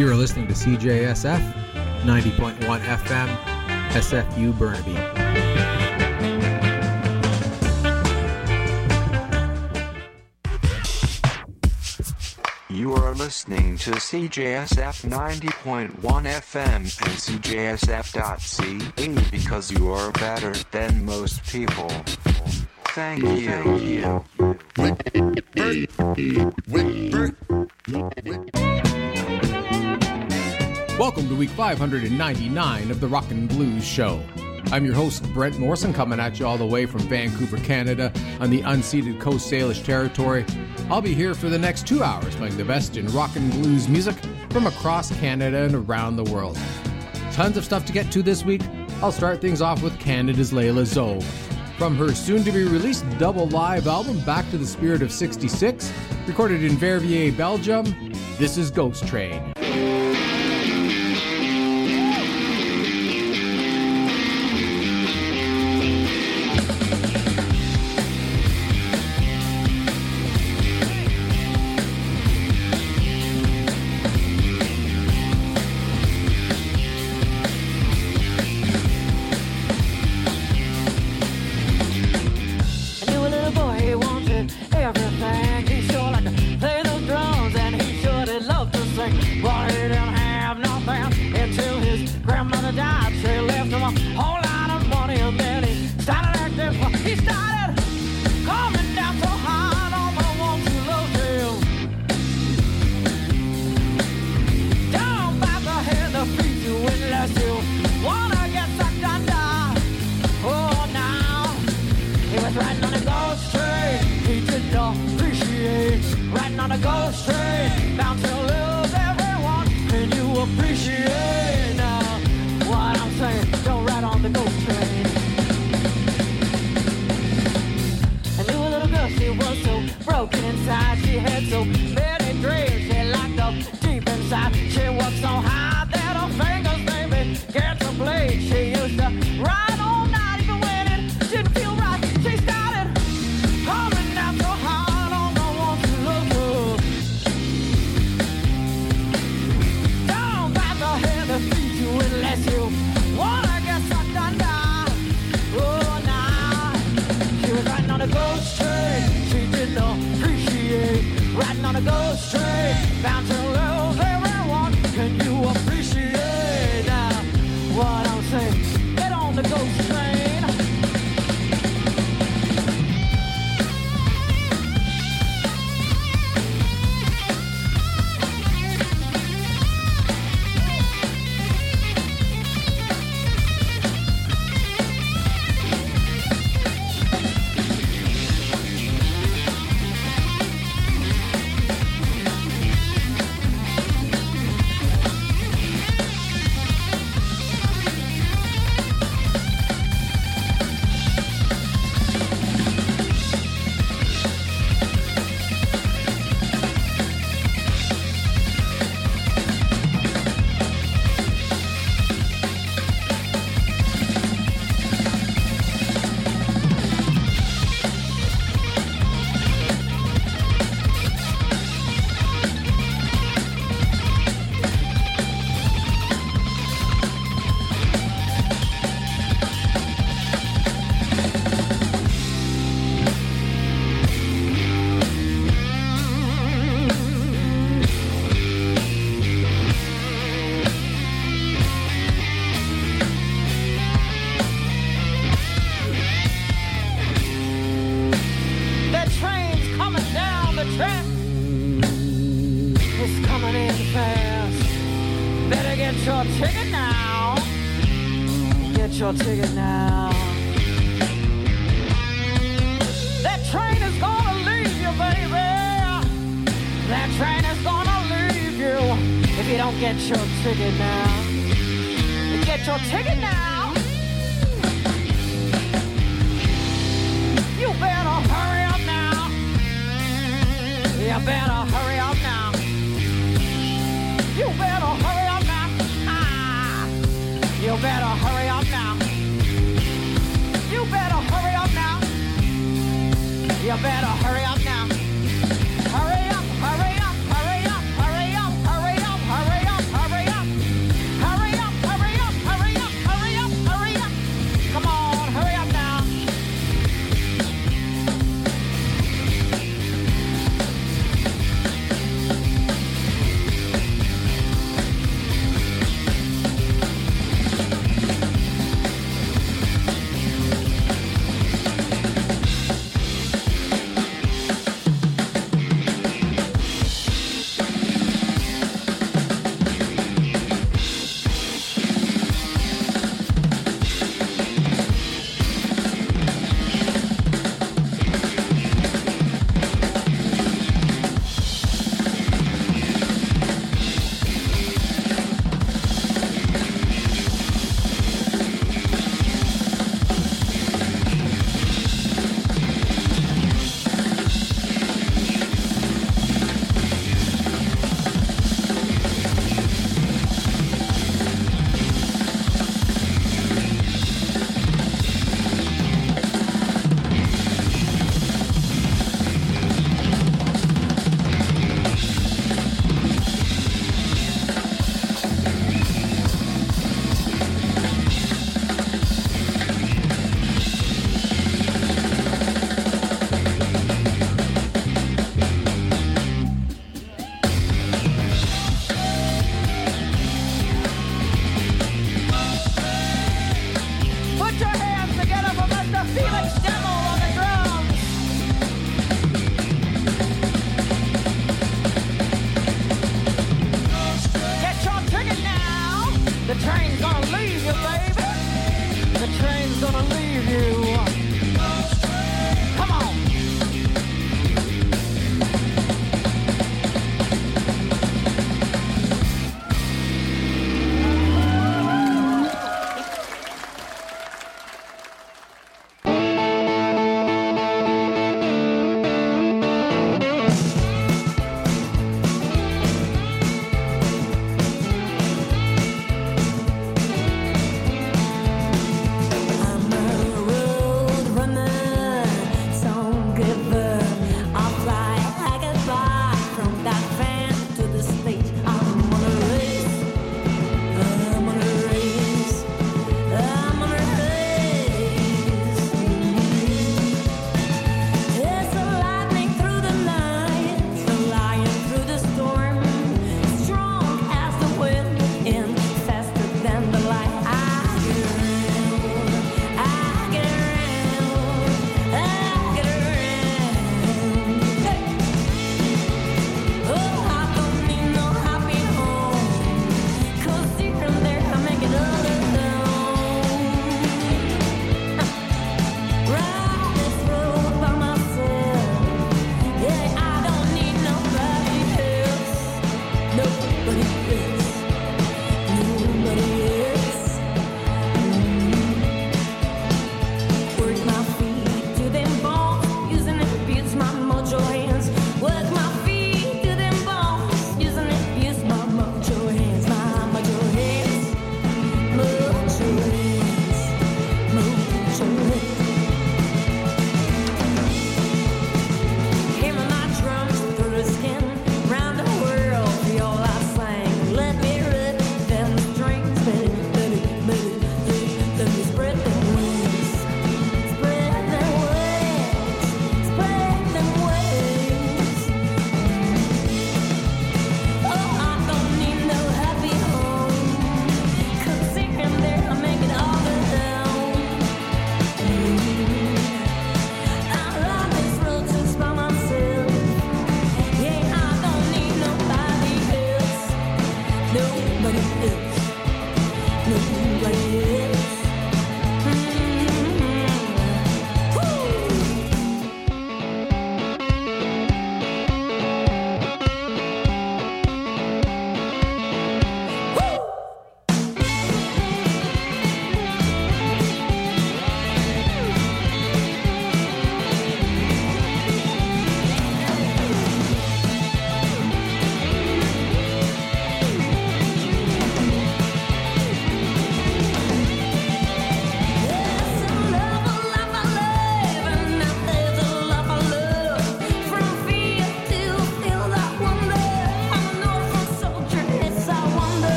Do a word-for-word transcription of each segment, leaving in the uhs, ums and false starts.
You are listening to C J S F, ninety point one F M, S F U Burnaby. You are listening to C J S F ninety point one F M and C J S F dot C A because you are better than most people. Thank you. Welcome to week five hundred ninety-nine of the Rockin' Blues Show. I'm your host, Brent Morrison, coming at you all the way from Vancouver, Canada, on the unceded Coast Salish territory. I'll be here for the next two hours playing the best in rock and blues music from across Canada and around the world. Tons of stuff to get to this week. I'll start things off with Canada's Layla Zoe. From her soon-to-be-released double live album, Back to the Spirit of sixty-six, recorded in Verviers, Belgium, this is Ghost Train. You better hurry up now. Hurry up, hurry up, hurry up, hurry up, hurry up, hurry up, hurry up, hurry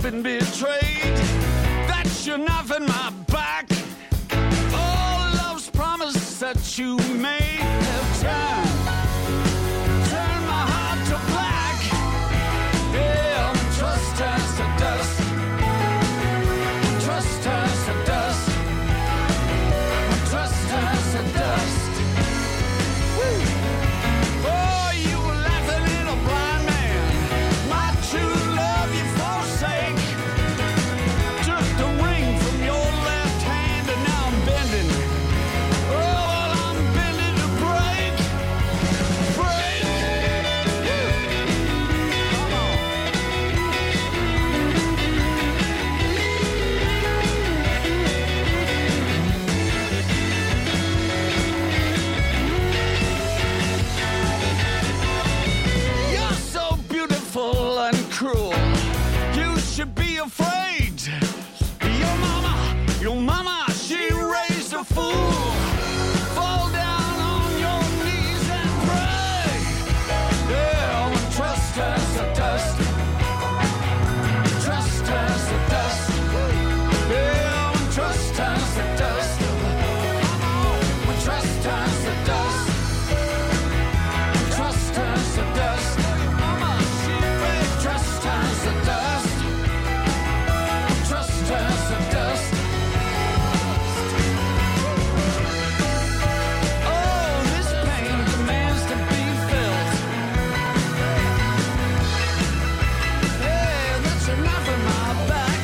been betrayed. That you're not in my back. All love's promise that you made have turned, turned my heart to black. Yeah, my trust turns to dust. My trust turns to dust. My trust turns to dust. Woo. Oh, you were laughing at a blind man. My true love you forsake. Took the ring from your left hand and now I'm bending. Oh, well, I'm bending to break. Break. Woo. Come on. You're so beautiful and cruel. You should be afraid. Your mama, your mama, she raised a fool. Fall down on your knees and pray. Yeah, when trust turns to dust. Trust turns to dust. Yeah, when trust turns to dust. When trust turns to dust. When trust turns to dust. Mama, she raised trust turns to dust. Trust turns to dust. Oh, this pain demands to be felt. Yeah, that's enough of my back.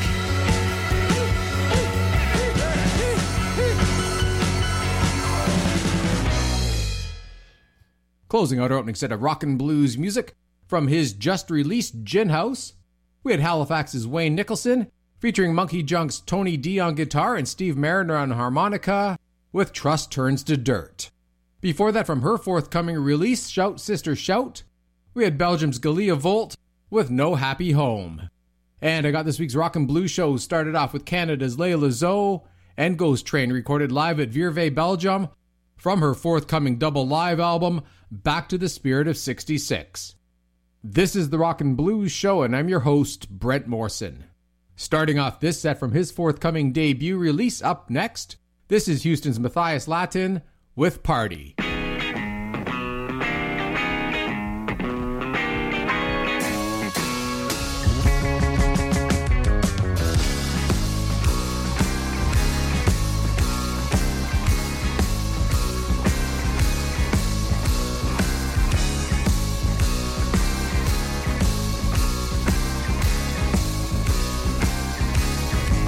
Closing out our opening set of rock and blues music from his just-released Gin House, we had Halifax's Wayne Nicholson, featuring Monkey Junk's Tony D on guitar and Steve Mariner on harmonica, with Trust Turns to Dirt. Before that, from her forthcoming release, Shout Sister Shout, we had Belgium's Galia Volt with No Happy Home. And I got this week's rock and blues show started off with Canada's Layla Zoe and Ghost Train, recorded live at Vierville, Belgium, from her forthcoming double live album, Back to the Spirit of sixty-six. This is the Rock and Blues Show, and I'm your host, Brent Morrison. Starting off this set from his forthcoming debut release, up next, this is Houston's Matthias Latin with Party.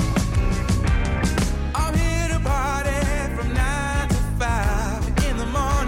I'm here to party from nine to five in the morning.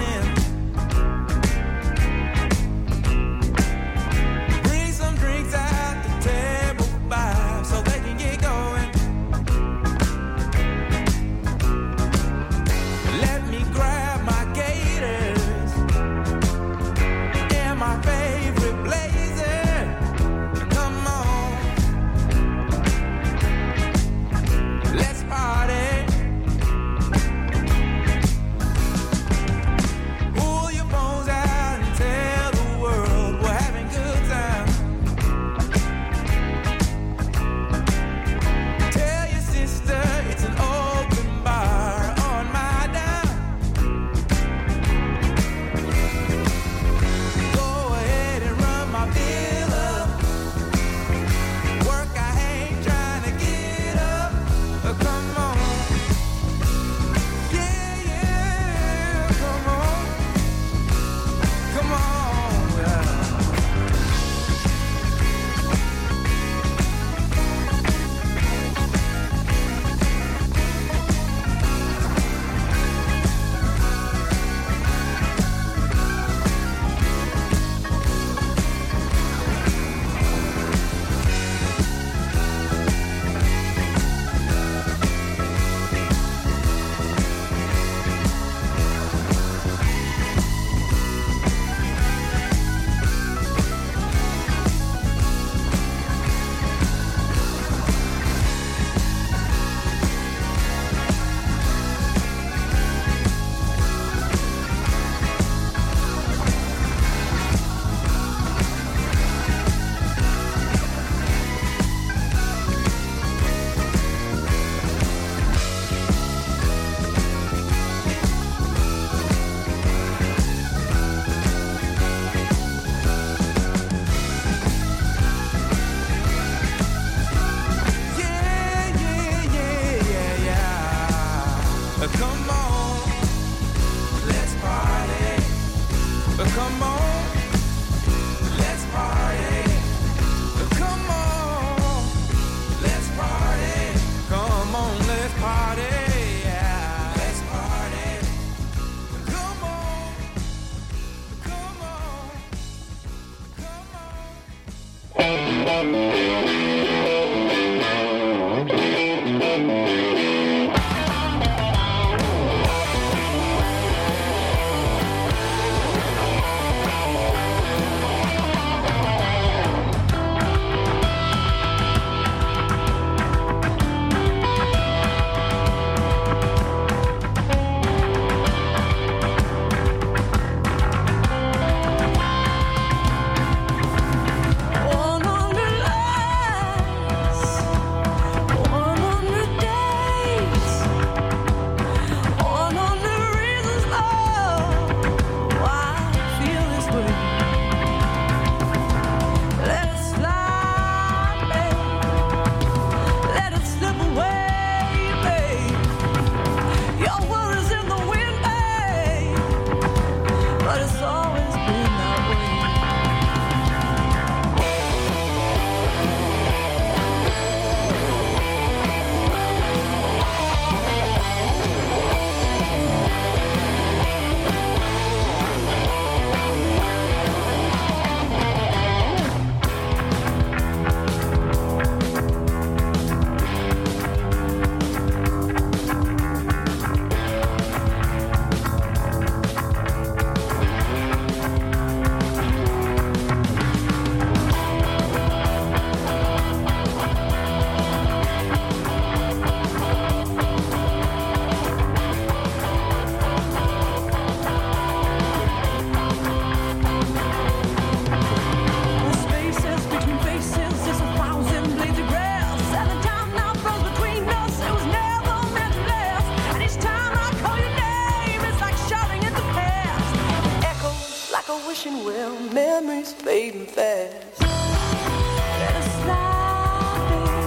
well, memories fading fast. Let it slide,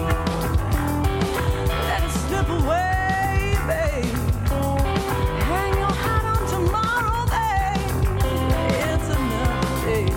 babe. Let it slip away, babe. Hang your hat on tomorrow, babe. It's another day.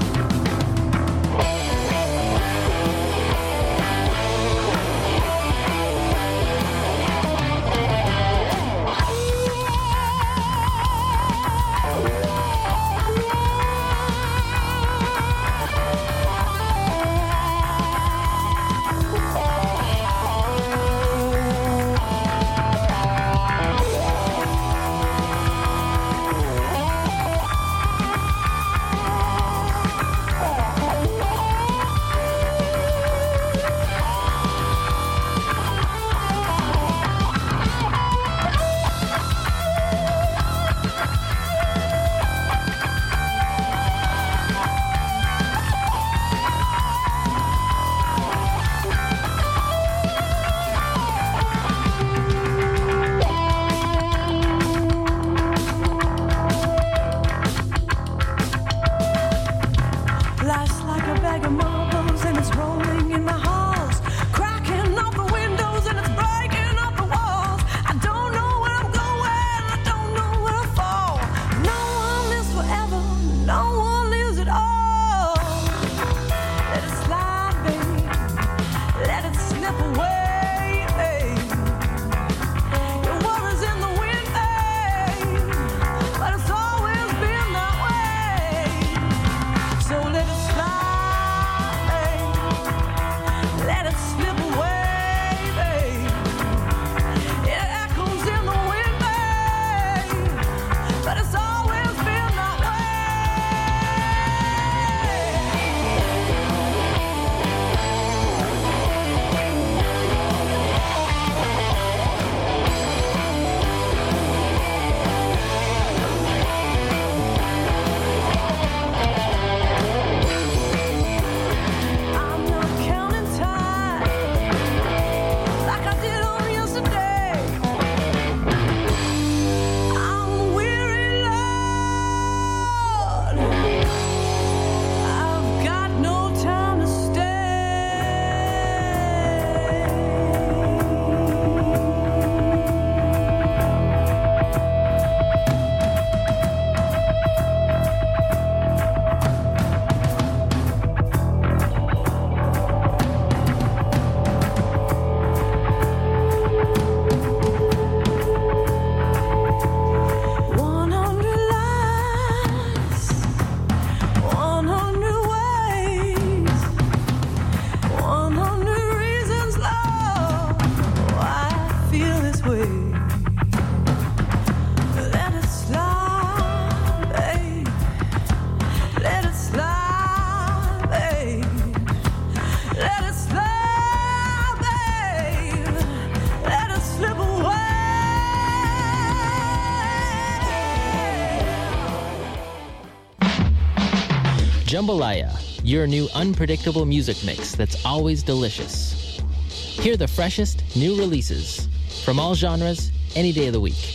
Jambalaya, your new unpredictable music mix that's always delicious. Hear the freshest new releases from all genres any day of the week.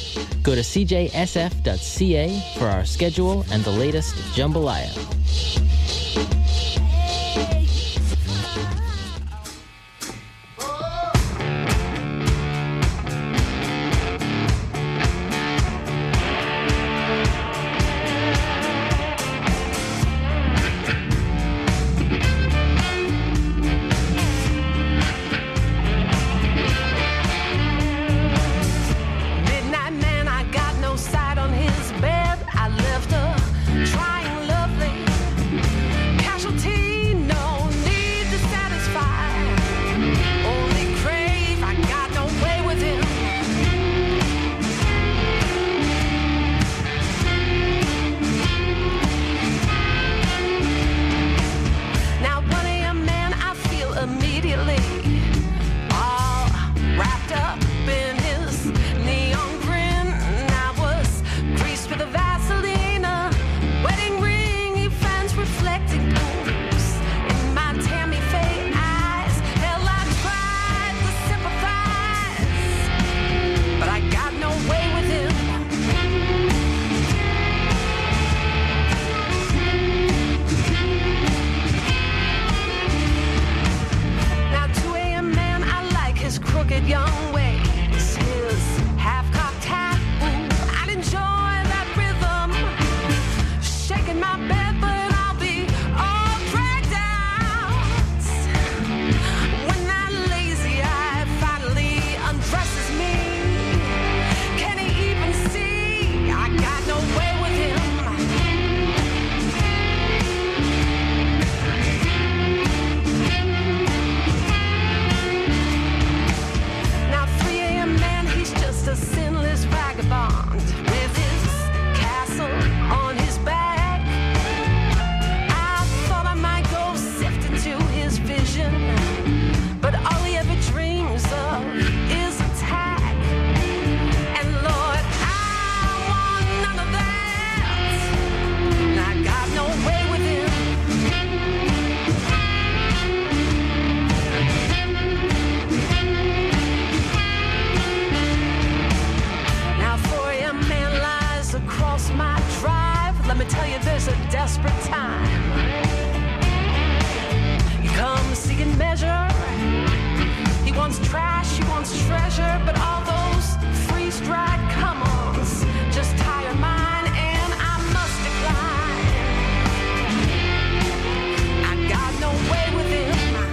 Go to c j s f dot c a for our schedule and the latest Jambalaya. Sight on his bed, I left her trying lovely. desperate time. You come seeking measure. He wants trash, he wants treasure, but all those freeze-dried come-ons just tire mine, and I must decline. I got no way with him.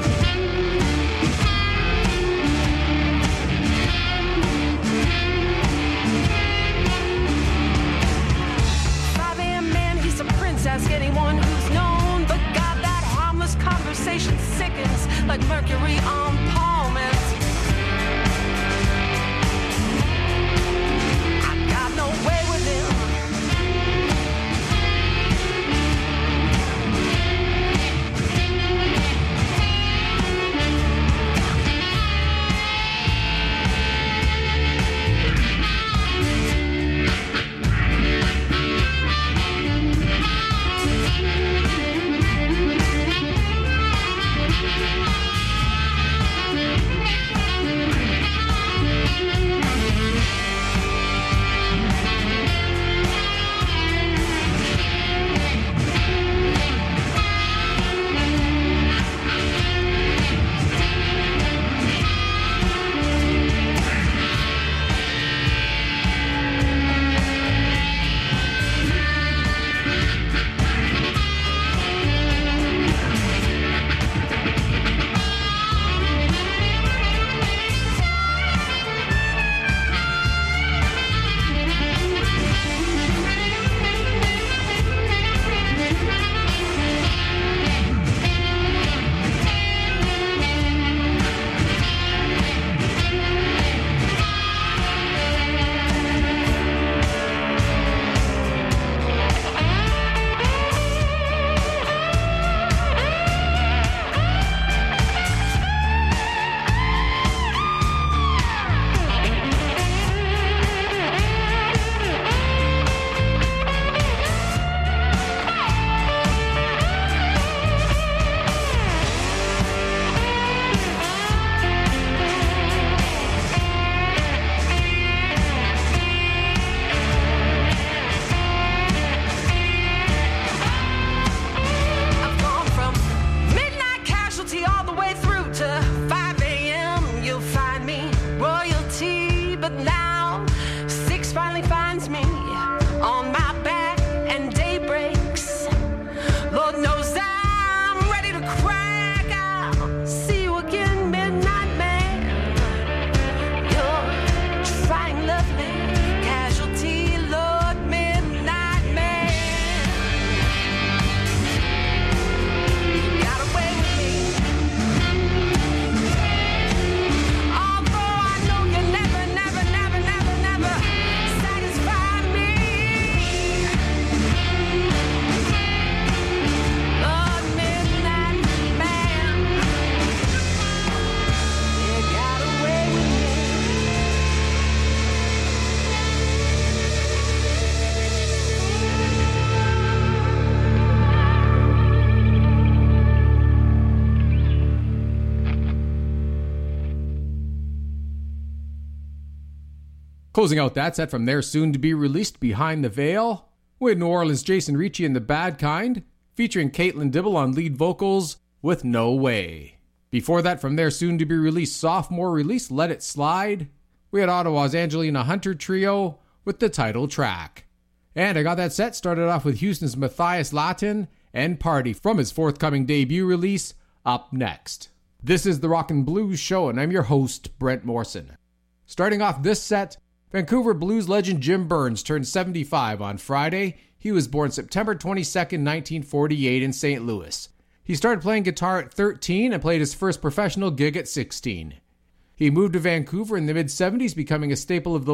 five a.m. man, he's a princess, anyone who's known, but God, that harmless conversation sickens like mercury on palmist. I got no way with him. Closing out that set from their soon-to-be-released Behind the Veil, we had New Orleans' Jason Ricci and the Bad Kind, featuring Caitlin Dibble on lead vocals with No Way. Before that, from their soon-to-be-released sophomore release, Let It Slide, we had Ottawa's Angelina Hunter Trio with the title track. And I got that set started off with Houston's Matthias Latin and Party from his forthcoming debut release, Up Next. This is the Rockin' Blues Show, and I'm your host, Brent Morrison. Starting off this set, Vancouver blues legend Jim Burns turned seventy-five on Friday. He was born September twenty-second, nineteen forty-eight in Saint Louis. He started playing guitar at thirteen and played his first professional gig at sixteen. He moved to Vancouver in the mid-seventies, becoming a staple of the